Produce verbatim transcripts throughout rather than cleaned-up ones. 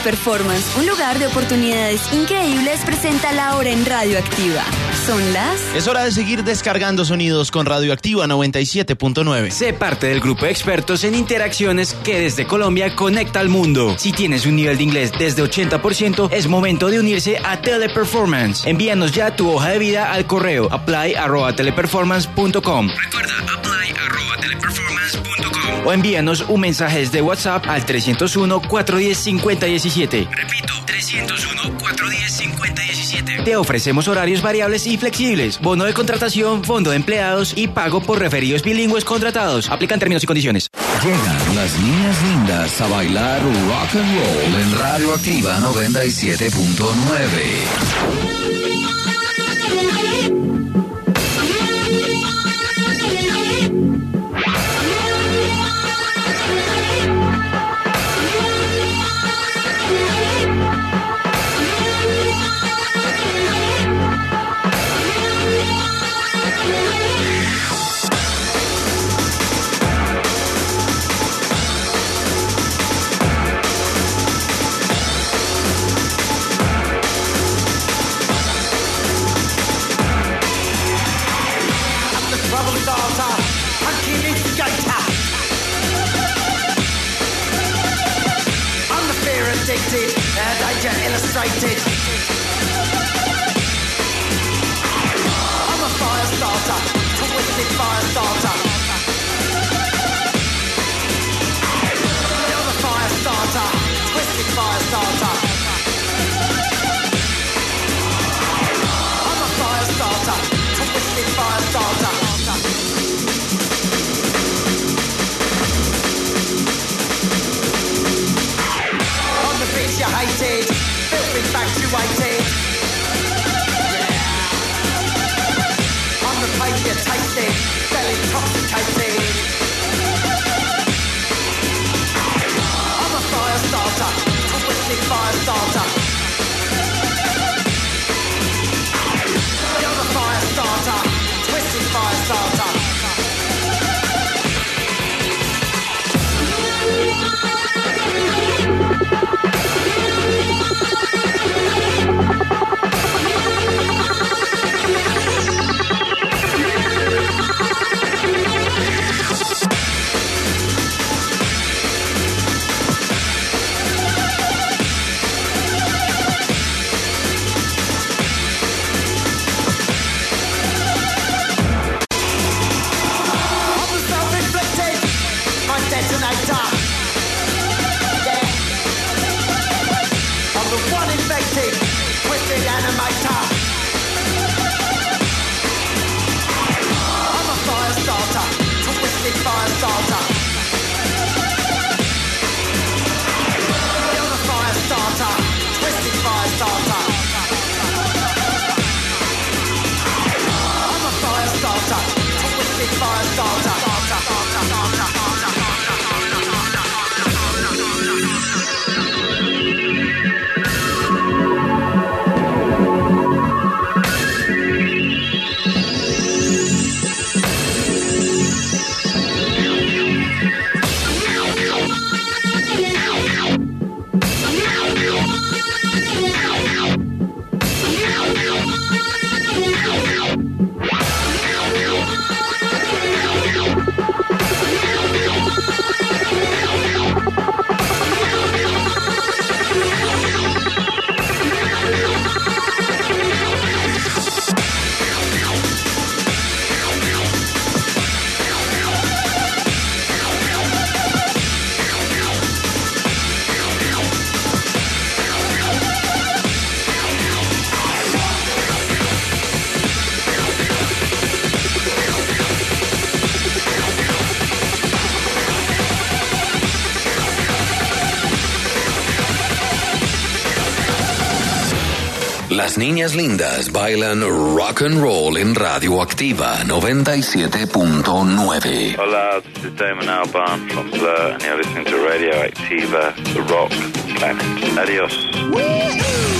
Teleperformance, un lugar de oportunidades increíbles, presenta la hora en Radioactiva. Son las... Es hora de seguir descargando sonidos con Radioactiva noventa y siete punto nueve. Sé parte del grupo de expertos en interacciones que desde Colombia conecta al mundo. Si tienes un nivel de inglés desde ochenta por ciento, es momento de unirse a Teleperformance. Envíanos ya tu hoja de vida al correo apply arroba teleperformance punto com. Recuerda, apply arroba teleperformance punto com. O envíanos un mensaje desde WhatsApp al trescientos uno, cuatrocientos diez, cincuenta diecisiete. Repito, trescientos uno, cuatrocientos diez, cincuenta diecisiete. Te ofrecemos horarios variables y flexibles, bono de contratación, fondo de empleados y pago por referidos bilingües contratados. Aplican términos y condiciones. Llegan las niñas lindas a bailar rock and roll en Radioactiva noventa y siete punto nueve. Illustrated. I'm a fire starter, twisted fire starter. I'm a fire starter, twisted fire starter. I'm a fire starter, twisted fire starter. On the beach you hated, infatuated. Yeah. On the page you tasted, fell intoxicated. I'm a fire starter, twisted fire starter. You're a fire starter, twisted fire starter. Las niñas lindas bailan rock and roll en Radioactiva noventa y siete punto nueve. Hola, this is Damon Albarn from Blur and you're listening to Radioactiva, the rock planet. Adios. Woo-hoo!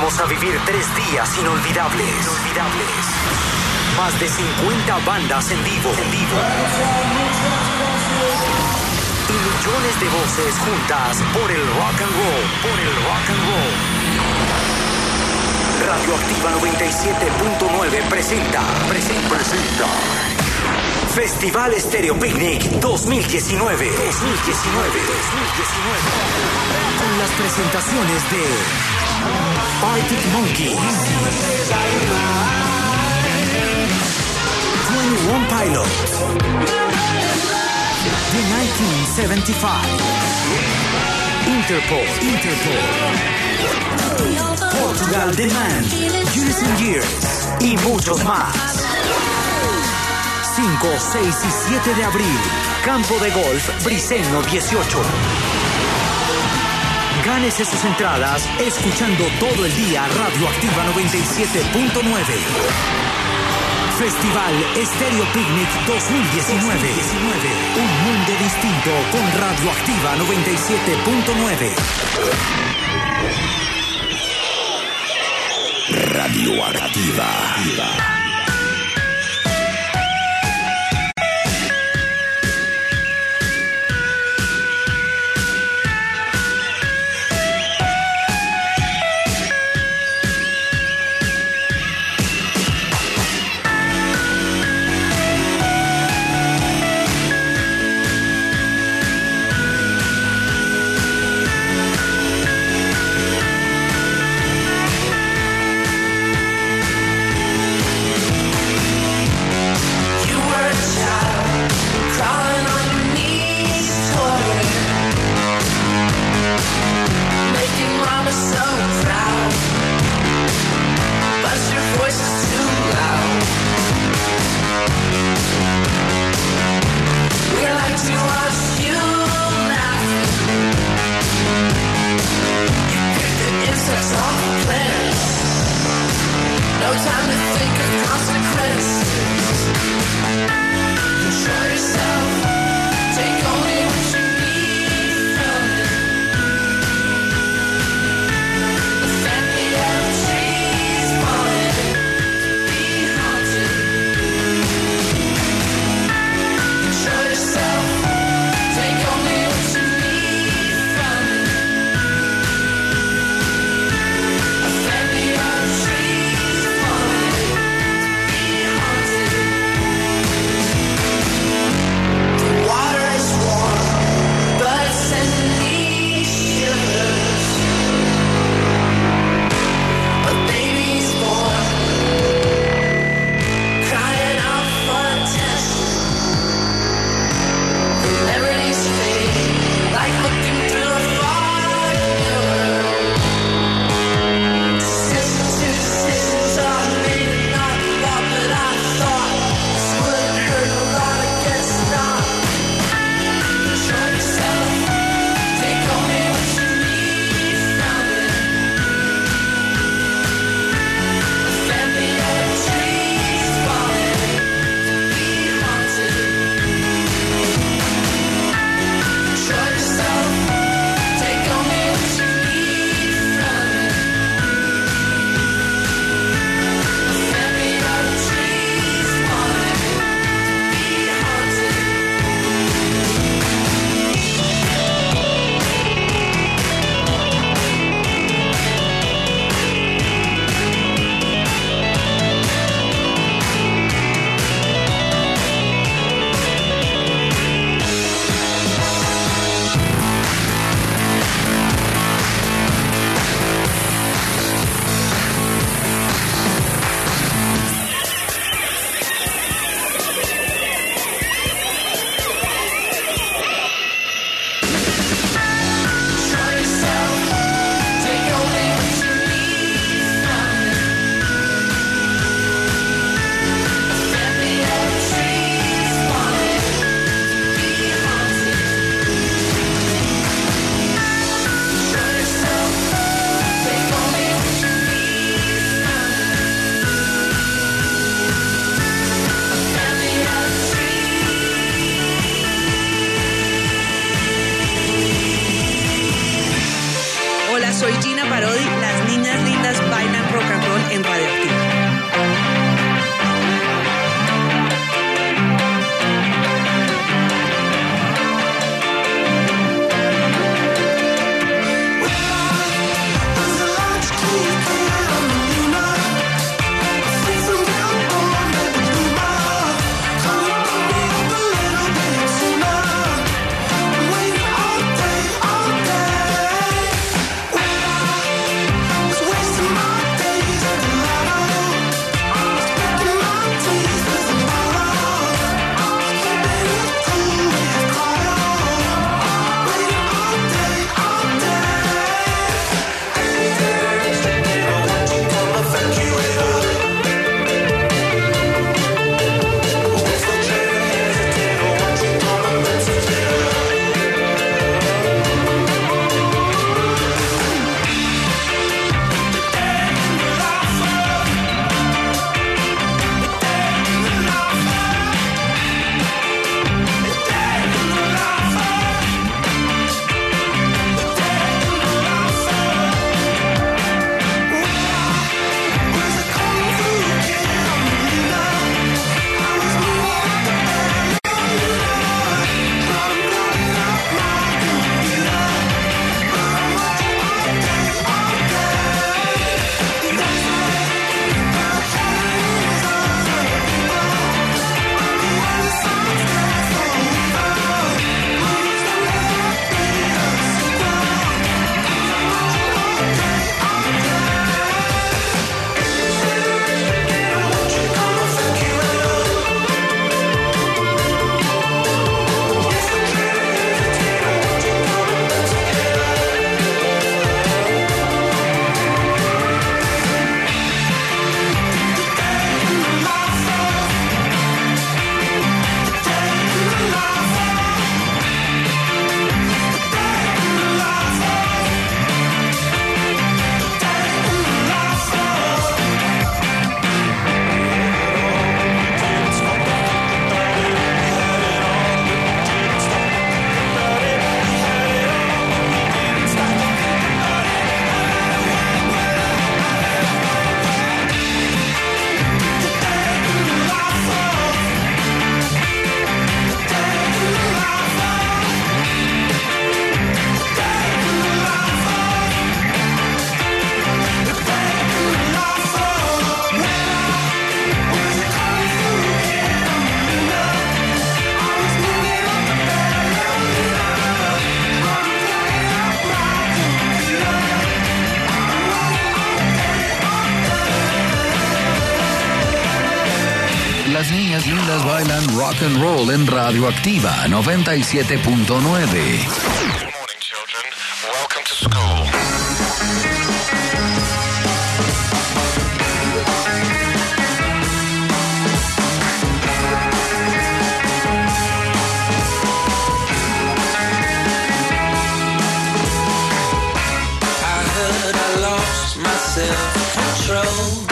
invitamos a vivir tres días inolvidables. Inolvidables. Más de cincuenta bandas en vivo. En vivo. Y millones de voces juntas por el rock and roll. Por el rock and roll. Radioactiva noventa y siete punto nueve presenta. Presenta. Presenta. Festival Estéreo Picnic dos mil diecinueve. dos mil diecinueve. dos mil diecinueve. Con las presentaciones de Arctic Monkeys, twenty-one Pilots, The nineteen seventy-five, Interpol, Interpol, Portugal The Man, Unison Years y muchos más. cinco, seis y siete de abril, Campo de Golf Briceño dieciocho. Gánese sus entradas escuchando todo el día Radioactiva noventa y siete punto nueve. Festival Estéreo Picnic dos mil diecinueve. Un mundo distinto con Radioactiva noventa y siete punto nueve. Radioactiva. bailan rock and roll en Radioactiva noventa y siete punto nueve. Good morning, children. Welcome to school. Self-control,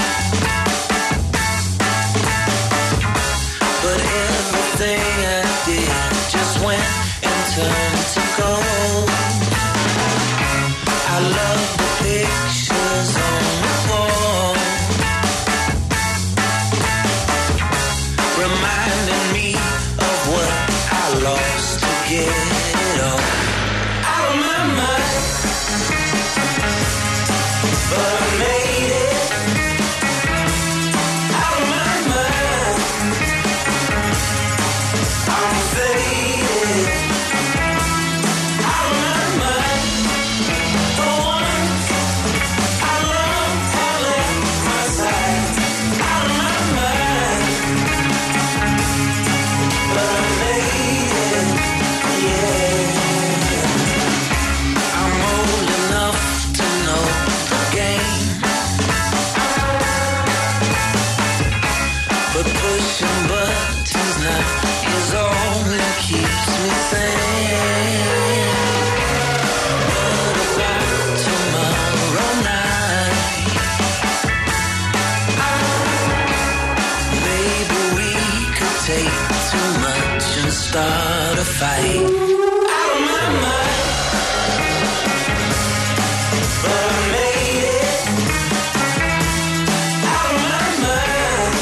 but everything I did just went and turned to gold. I love the pictures on the wall, reminding me of what I lost to get it all out of my mind, but I made it. Start a fight out of my mind, but I made it out of my mind.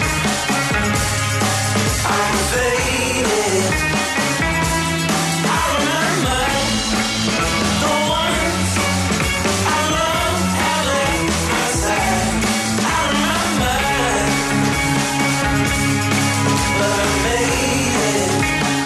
I'm faded out of my mind. The ones I love have left my side out of my mind, but I made it.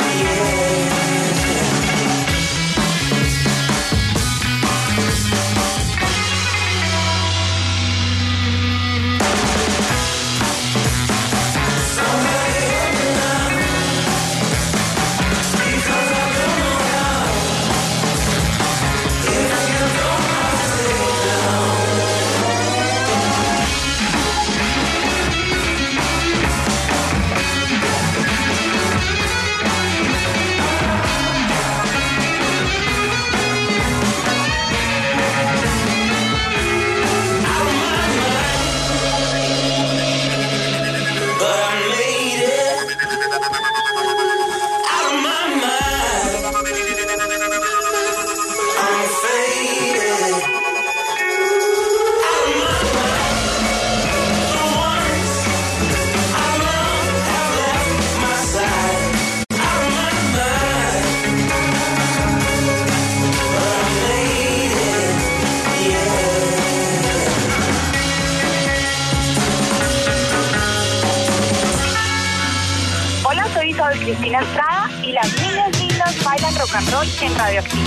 Cristina Estrada y las niñas lindas bailan rock and roll en Radioactiva.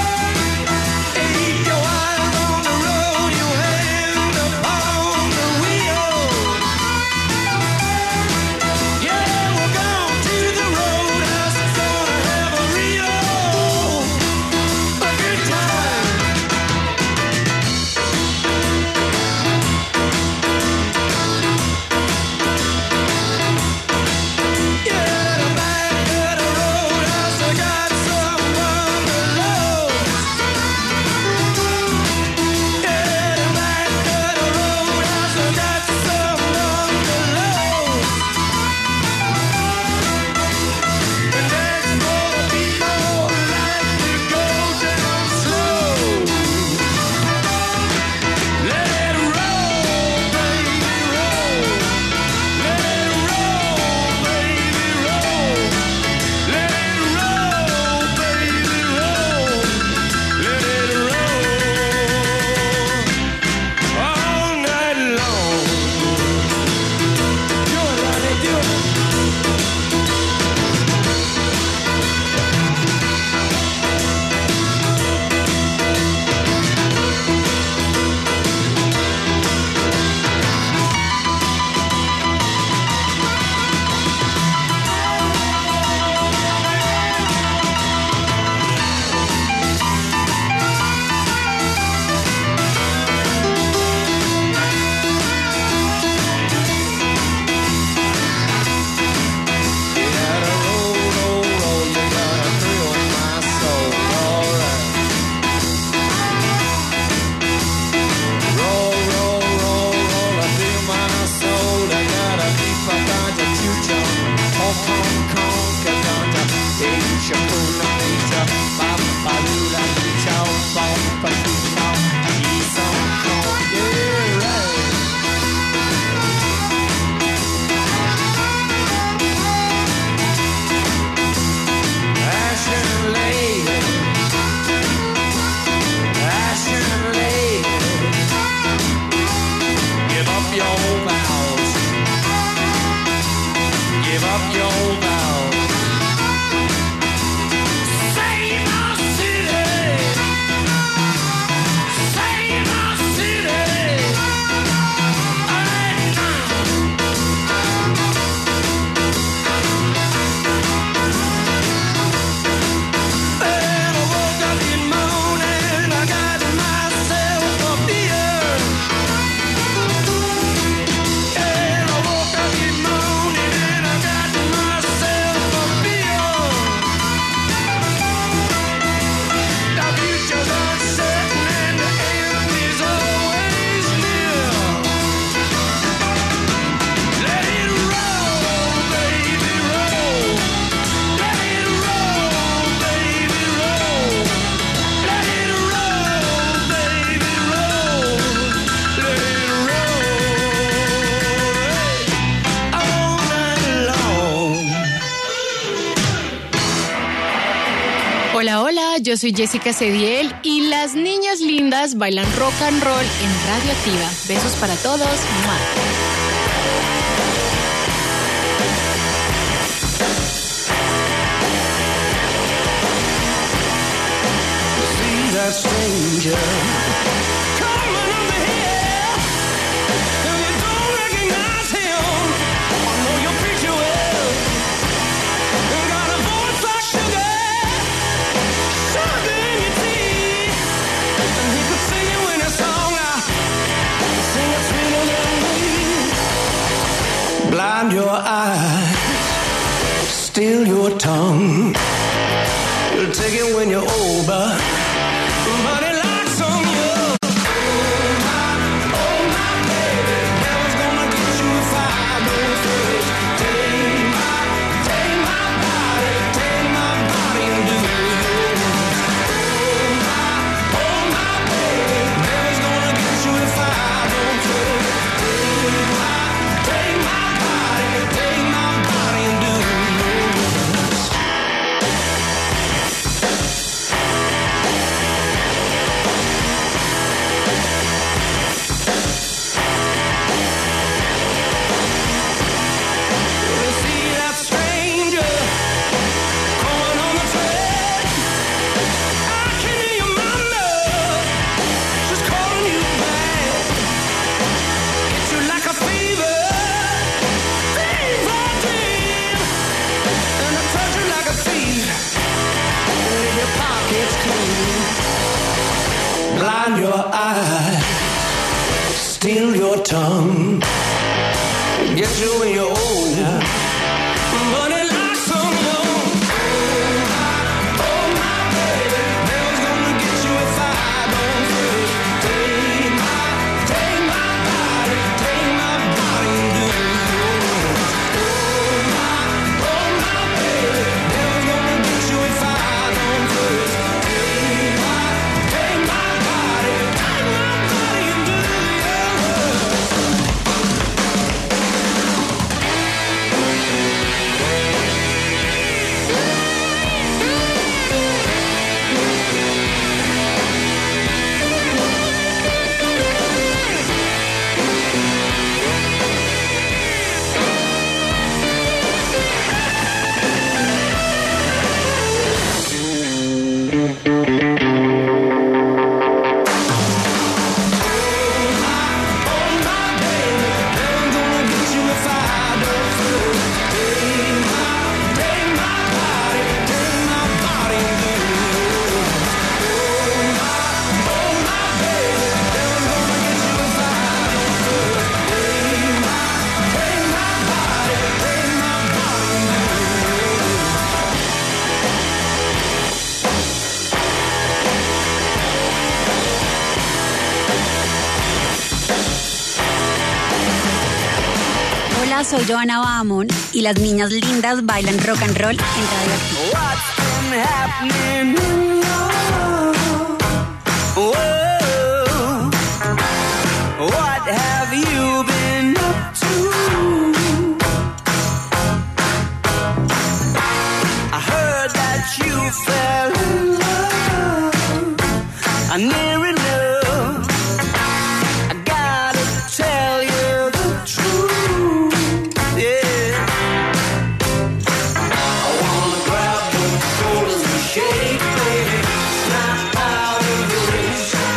Keep your eyes on the road, you hand upon the wheel. yo soy Jessica Cediel y las niñas lindas bailan rock and roll en Radio Activa. Besos para todos. ¡Mua! That stranger coming over here, and you don't recognize him. I know your picture well. You got a voice like sugar, sugar in your teeth, and he could sing you in a song. I sing it sweeter than me. Blind your eyes, steal your tongue. You'll take it when you're older. But it locks on you. Oh my, oh my baby, never's gonna get you if I don't first. Take my, take my body, take my body and do it. Oh my, oh my baby, never's gonna get you if I don't first. Take my, take my body, take my body and do it. Blind your eyes, steal your tongue, get you when you're older, but it locks on you. Oh my, oh my baby, never's gonna get you if I don't first. Take my, take my body, take my body and do it. Oh my, oh my baby, never's gonna get you if I don't first. Take my, take my Soy Joana Bahamón y las niñas lindas bailan rock and roll en Radio Activa. What's been happening in your world? What have you been up to? I heard that you fell in love. I near in love. I gotta tell you the truth. Shake, baby, snap out of the race.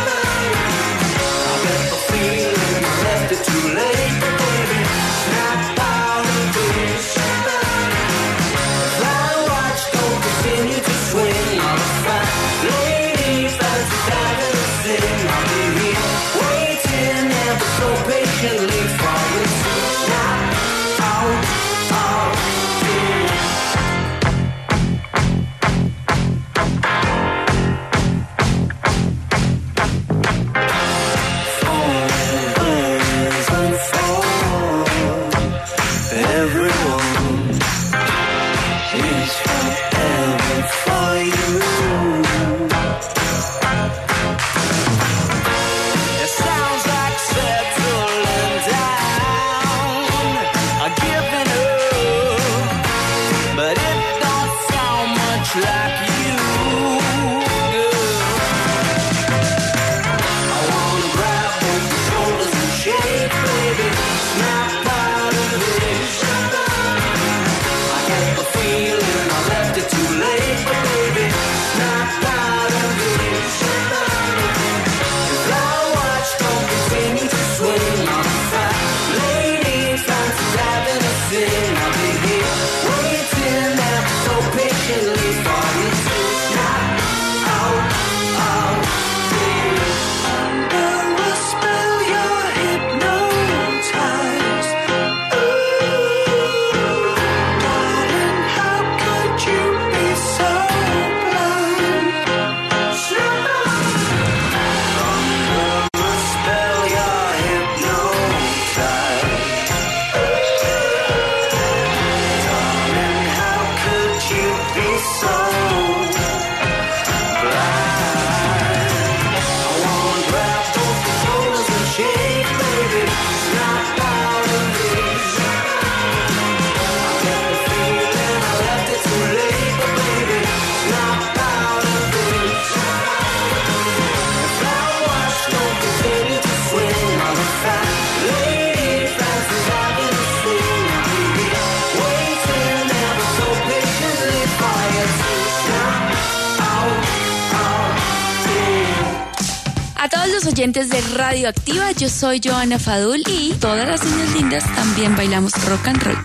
A todos los oyentes de Radioactiva, yo soy Joana Fadul y todas las niñas lindas también bailamos rock and roll.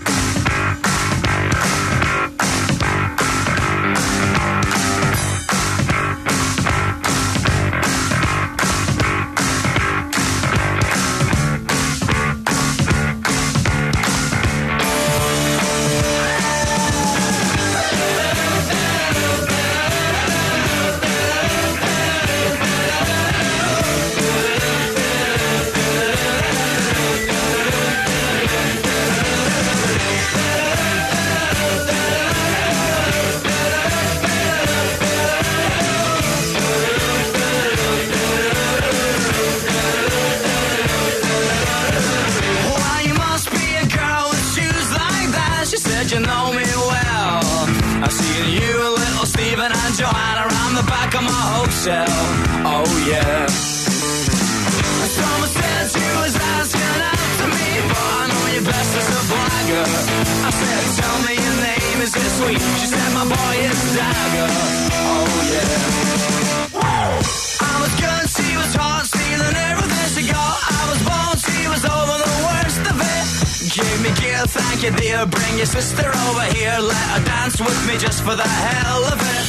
Bring your sister over here, let her dance with me just for the hell of it.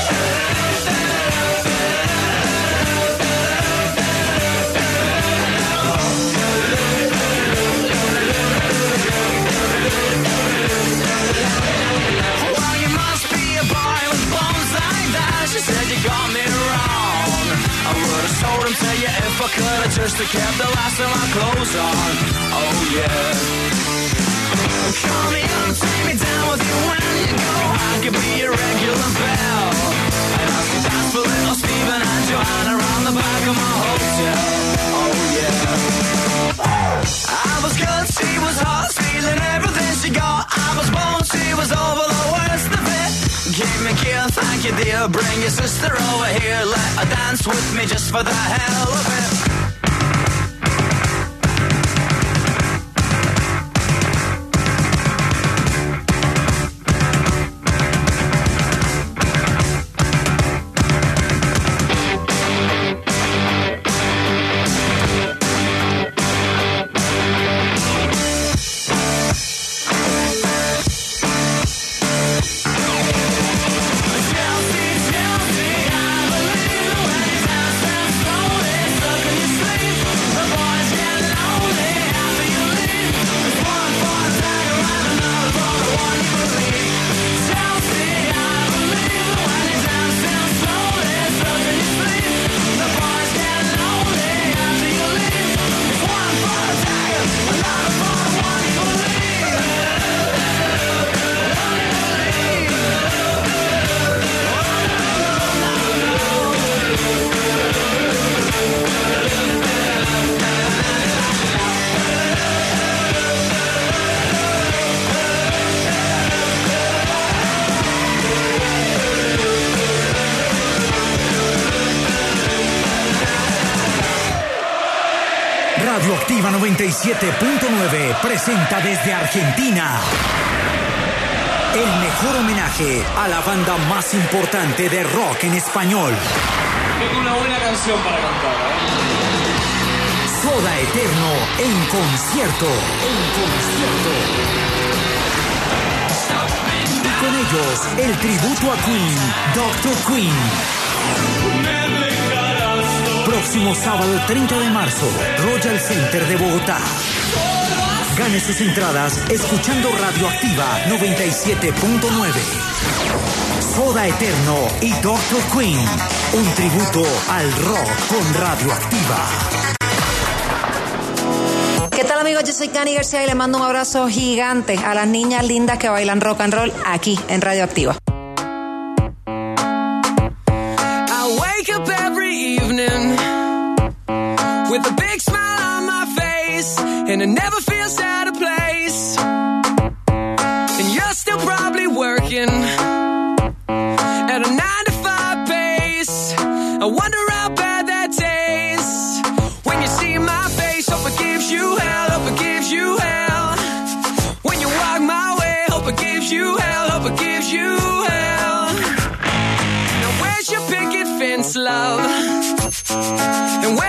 Well, you must be a boy with bones like that. She said you got me wrong. I would have sold them to you if I could have just kept the last of my clothes on. Oh yeah. Call me up, take me down with you when you go. I could be your regular belle. And I'll see dance for little Steven and Joanna around the back of my hotel. Oh yeah. I was good, she was hot, stealing everything she got. I was born, she was over the worst of it. Give me a kiss, thank you dear. Bring your sister over here, let her dance with me just for the hell of it. Radioactiva noventa y siete punto nueve presenta desde Argentina el mejor homenaje a la banda más importante de rock en español. Tengo una buena canción para cantar, ¿eh? Soda Eterno en concierto. En concierto. Y con ellos, el tributo a Queen, doctor Queen. Próximo sábado treinta de marzo, Royal Center de Bogotá. Gane sus entradas escuchando Radioactiva noventa y siete punto nueve. Soda Eterno y doctor Queen. Un tributo al rock con Radioactiva. ¿Qué tal, amigos? Yo soy Cani García y le mando un abrazo gigante a las niñas lindas que bailan rock and roll aquí en Radioactiva. I wake up every evening with a big smile on my face, and it never feels out of place. And you're still probably working at a nine to five pace. I wonder how bad that tastes when you see my face. Hope it gives you hell, hope it gives you hell. When you walk my way, hope it gives you hell, hope it gives you hell. Now where's your picket fence, love? And where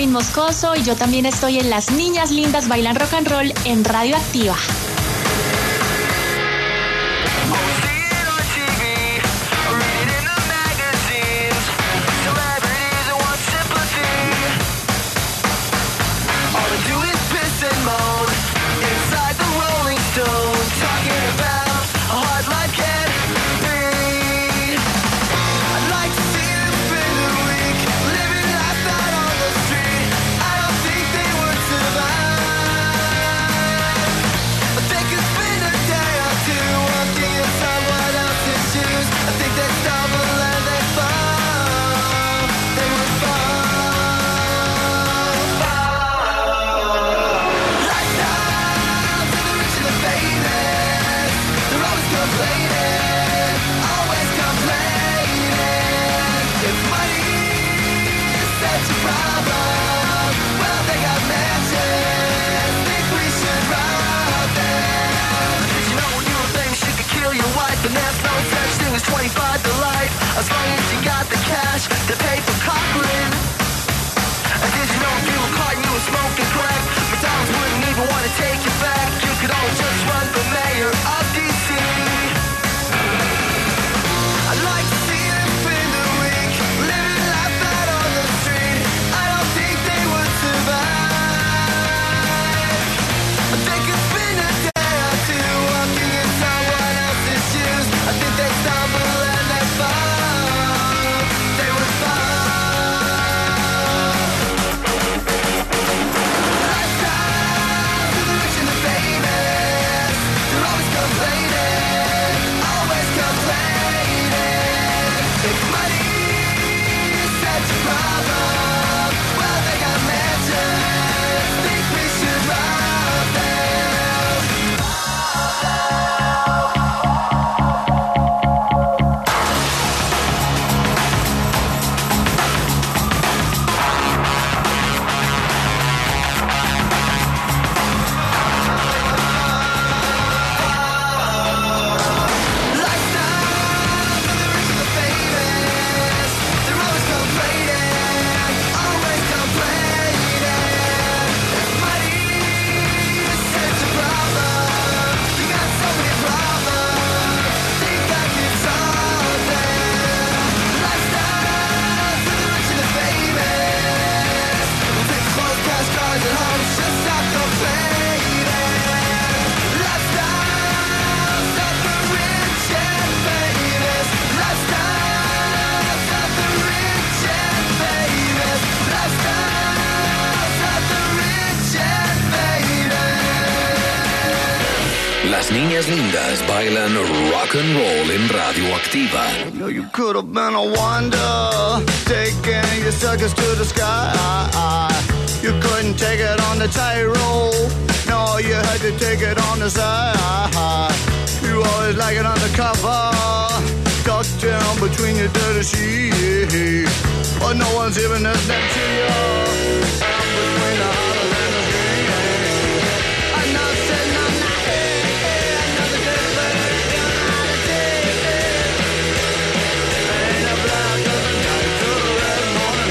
Marilyn Moscoso y yo también estoy en Las Niñas Lindas Bailan Rock and Roll en Radio Activa. As long as you got the cash to pay for Cochran. Did you know if you were caught and you were smoking crack, McDonald's wouldn't even want to take you back. You could always just run for mayor of D C. I'd like to see them spend the week living life out on the street. I don't think they would survive. They could spend a day or two walking in someone else's shoes. I think they stumble and they fall. Las Niñas Lindas Bailan Rock and Roll en Radio Activa. You know, you could have been a wonder, taking your circus to the sky. You couldn't take it on the tightrope, no, you had to take it on the side. You always like it undercover, tucked down between your dirty sheets. But no one's even listening to you. I'm between the hollers and the streets. I'm not sitting on my head, another dirty bird coming out of dead. Ain't a black doesn't night to the red morning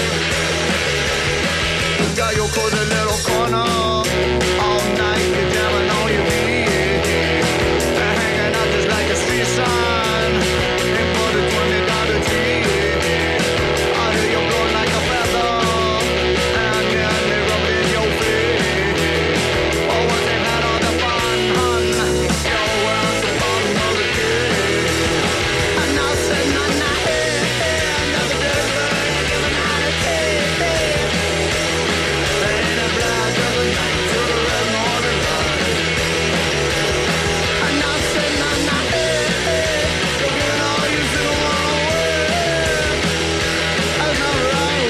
light. Got your cozy little corner, all night you're jamming on your feet. They're hanging out just like a street sign, ain't for the twenty dollar tree. I hear you blowing like a feather, and then they rub it in your face. Oh, what they had on the fun, hun, you're wearing the bottom of the cake. And now sitting on that head, another dirty bird giving out a tape. Ain't a black of the night to the red morning light. And now sitting on that head, looking all you should want to wear. That's not right.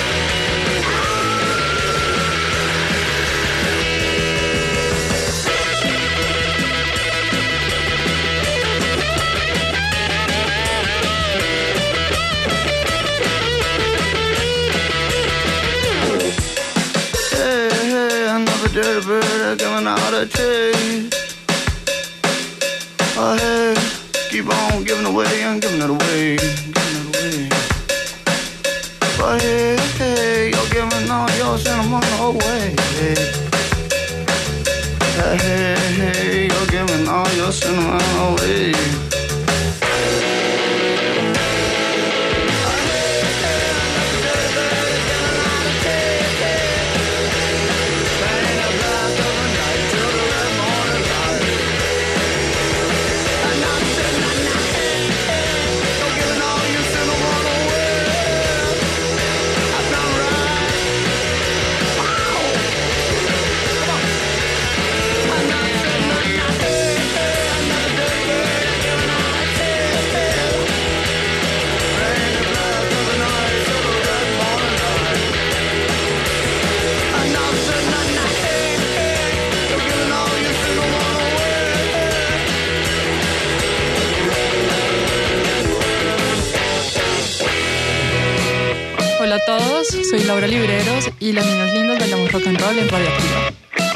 Hey, hey, another dirty bird coming out of taste. Oh, hey, keep on giving away and giving it away, giving it away. But hey, hey, you're giving all come on away. Hey, hey, hey, you're giving all your cinnamon away. Hola a todos, soy Laura Libreros y las niñas lindas bailamos rock and roll en Radio Activa.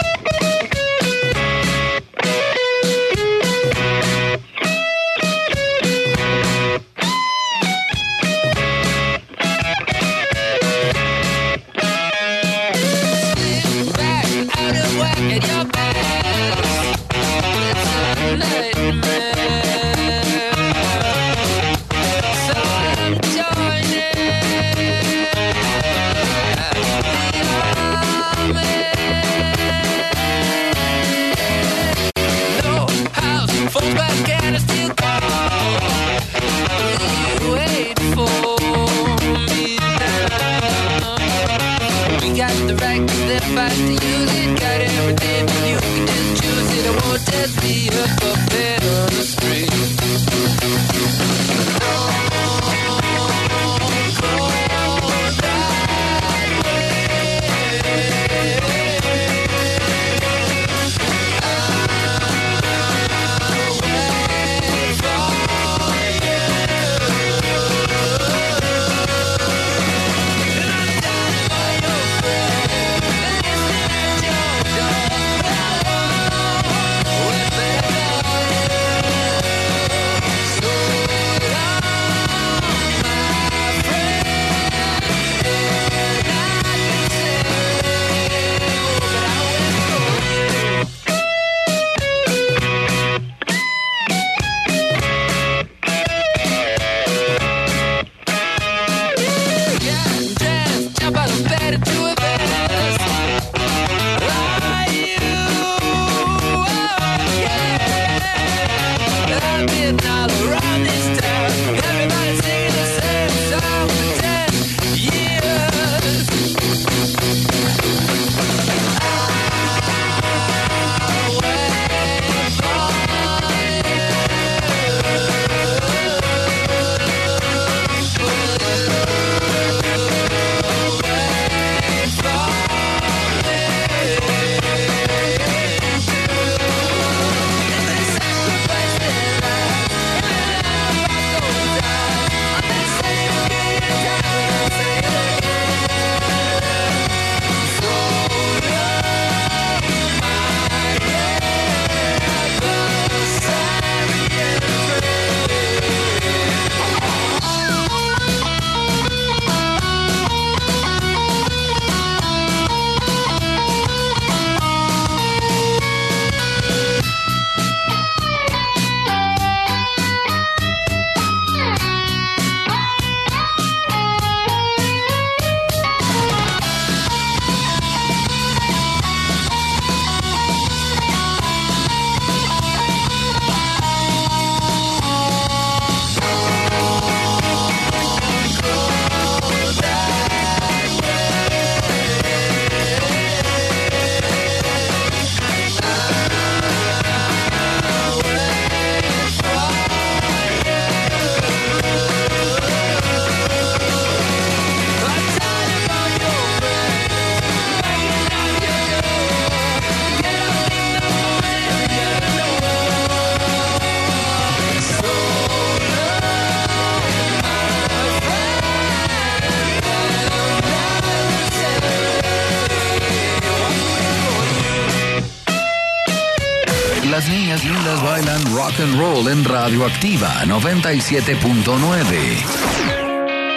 Las niñas lindas bailan rock and roll en Radio Activa noventa y siete punto nueve.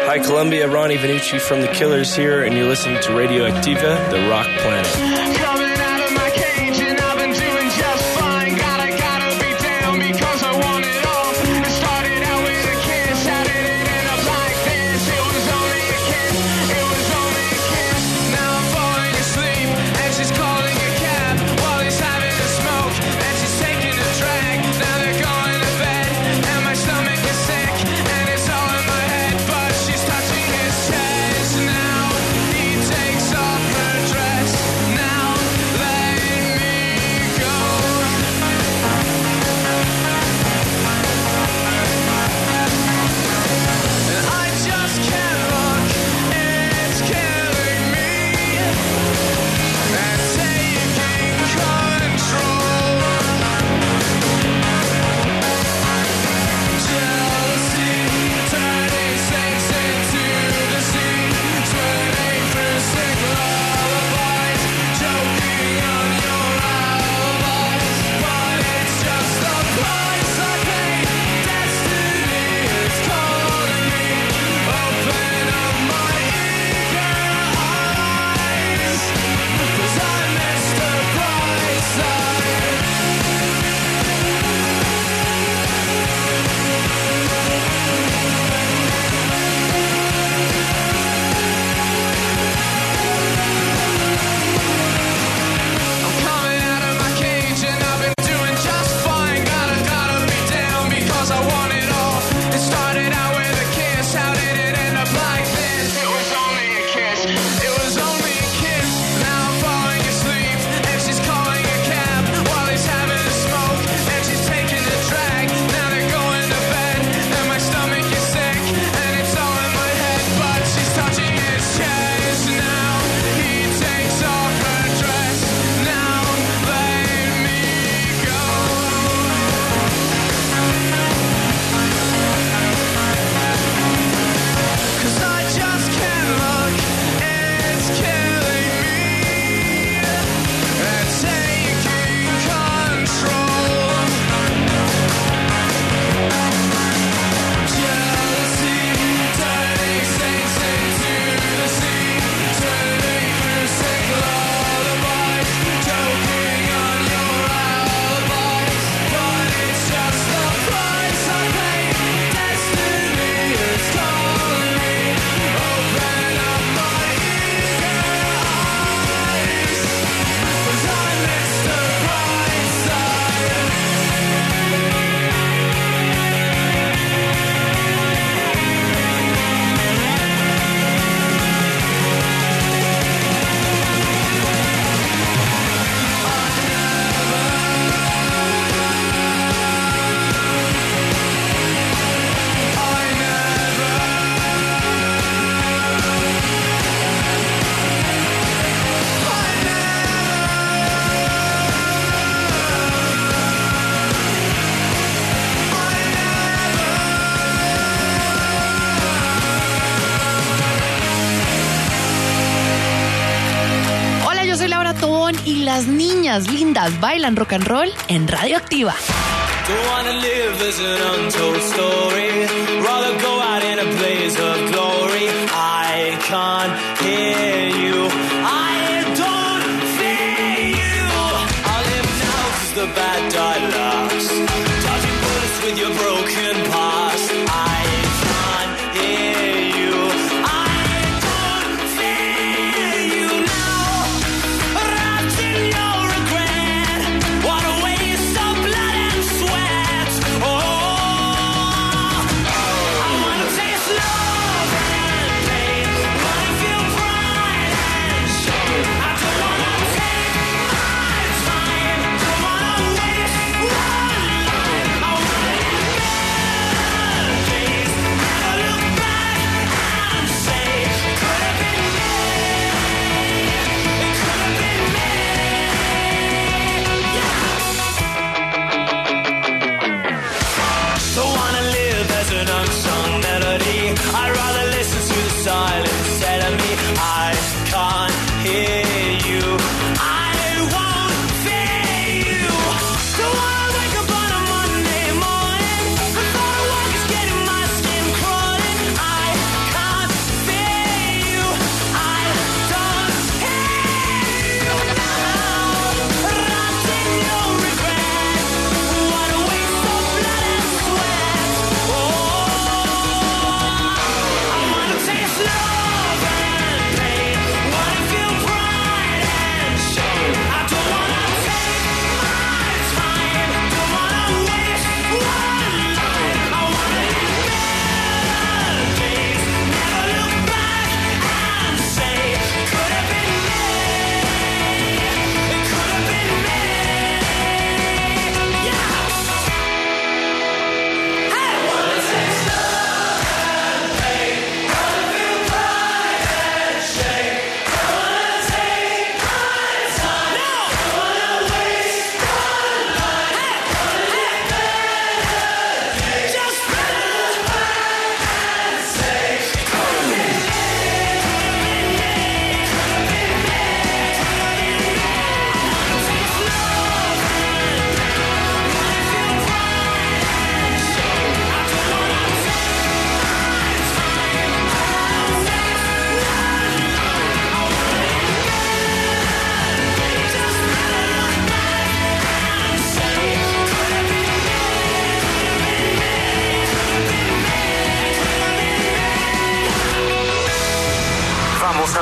Hi, Colombia. Ronnie Vanucci from The Killers here, and you're listening to Radioactiva, the rock planet. Y las niñas lindas bailan rock and roll en Radioactiva. Don't wanna live as an untold story. Rather go out in a blaze of glory. I can't hear you. I don't fear you. I'll live now 'cause the bad die last. Dodging bullets with your broken past. I can't hear you. I don't fear you now. Wrapped in your regret. What a waste of blood and sweat. Oh, I wanna taste love and pain. Wanna feel pride and shame. I don't wanna take my time. Don't wanna waste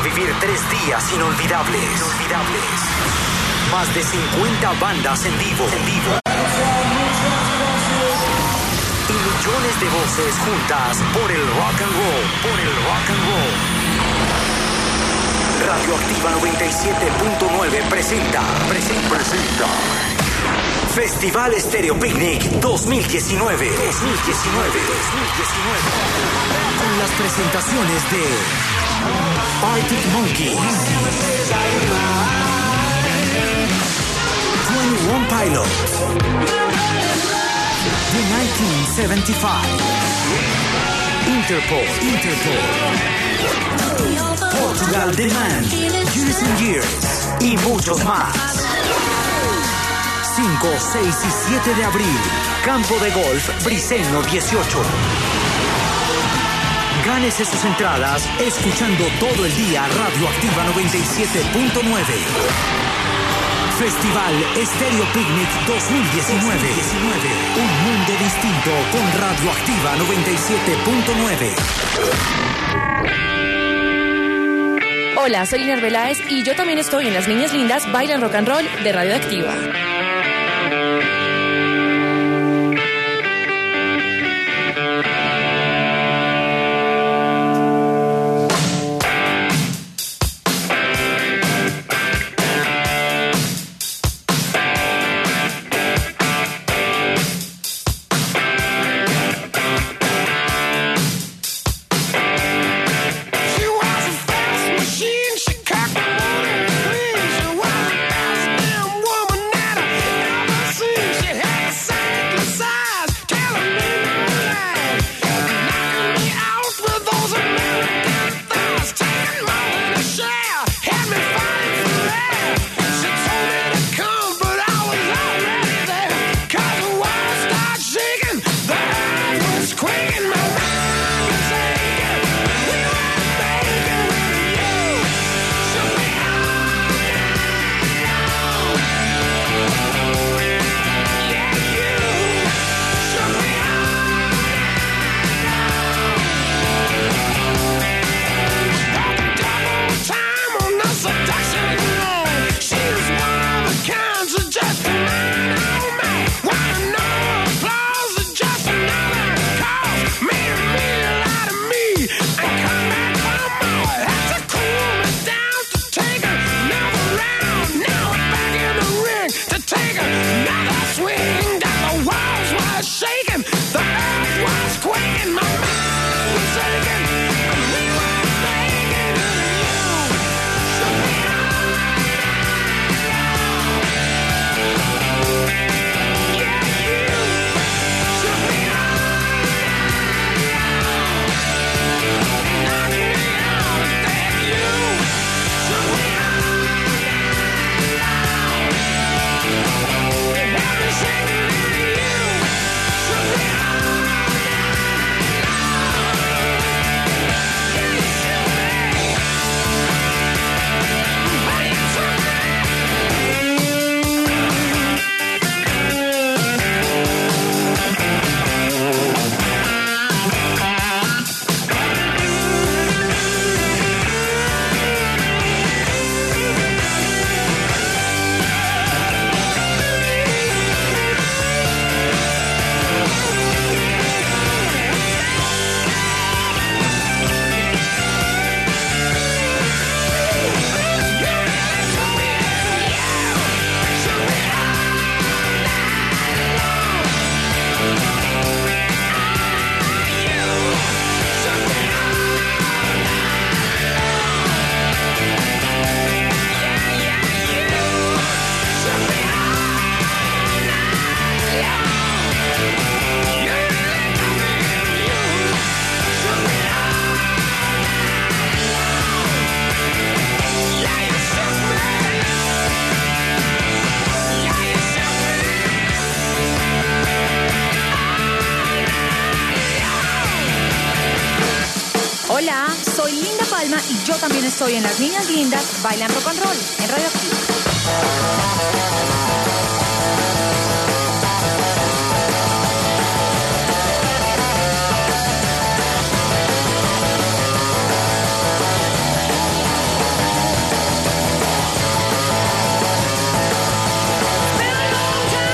vivir tres días inolvidables. inolvidables. Más de cincuenta bandas en vivo. En vivo. Y millones de voces juntas por el rock and roll. Por el rock and roll. Radioactiva noventa y siete punto nueve presenta. Presenta. Presenta. Festival Estéreo Picnic dos mil diecinueve. dos mil diecinueve. dos mil diecinueve. Con las presentaciones de Arctic Monkeys, twenty-one Pilots, The nineteen seventy-five, Interpol, Interpol, Portugal The Man, Years and Years y muchos más. cinco, seis y siete de abril, Campo de Golf Briseño dieciocho. Gánese sus entradas escuchando todo el día Radioactiva noventa y siete punto nueve. Festival Estéreo Picnic dos mil diecinueve. Un mundo distinto con Radioactiva noventa y siete punto nueve. Hola, soy Iner Beláez y yo también estoy en Las Niñas Lindas Bailan Rock and Roll de Radioactiva. Hola, soy Linda Palma y yo también estoy en Las Niñas Lindas Bailan Rock and Roll en Radioactiva.